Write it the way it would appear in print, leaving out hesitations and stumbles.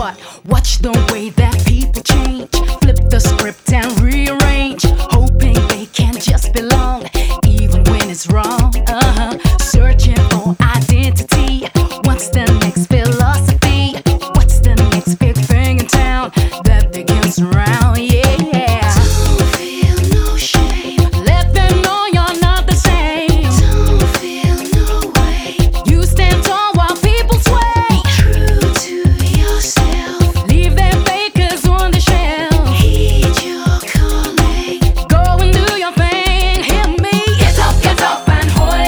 what? Watch the way that people change. Flip the script and rearrange, hoping they can just belong, even when it's wrong. Searching for